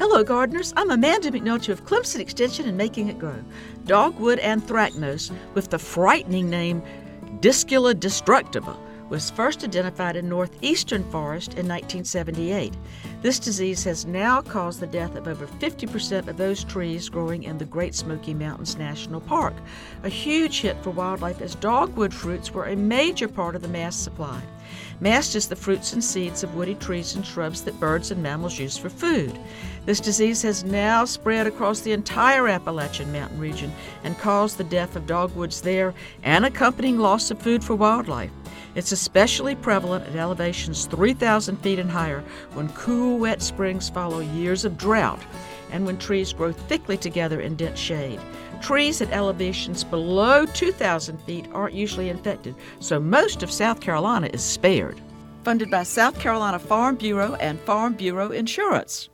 Hello, gardeners. I'm Amanda McNulty of Clemson Extension and Making It Grow. Dogwood anthracnose, with the frightening name Discula destructiva, was first identified in northeastern forest in 1978. This disease has now caused the death of over 50% of those trees growing in the Great Smoky Mountains National Park, a huge hit for wildlife as dogwood fruits were a major part of the mast supply. Mast is the fruits and seeds of woody trees and shrubs that birds and mammals use for food. This disease has now spread across the entire Appalachian Mountain region and caused the death of dogwoods there and accompanying loss of food for wildlife. It's especially prevalent at elevations 3,000 feet and higher when cool, wet springs follow years of drought and when trees grow thickly together in dense shade. Trees at elevations below 2,000 feet aren't usually infected, so most of South Carolina is spared. Funded by South Carolina Farm Bureau and Farm Bureau Insurance.